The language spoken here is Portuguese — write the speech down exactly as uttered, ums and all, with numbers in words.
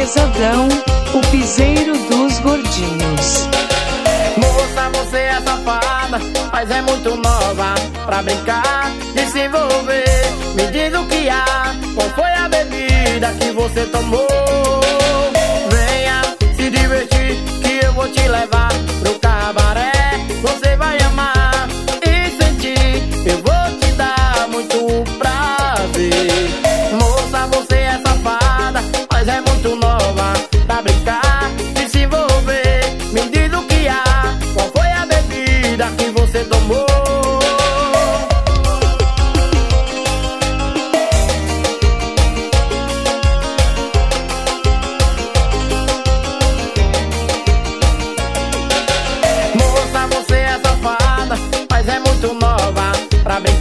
Pesadão, o piseiro dos gordinhos. Moça, você é safada, mas é muito nova pra brincar de se envolver. Me diz o que há, qual foi a bebida que você tomou? Venha se divertir, que eu vou te levar pro cabaré. Você vai amar e sentir, eu vou te dar muito prazer. Moça, você é safada, mas é muito nova pra brincar de se envolver. Me diz o que há, qual foi a bebida que você tomou? Moça, você é safada, mas é muito nova pra brincar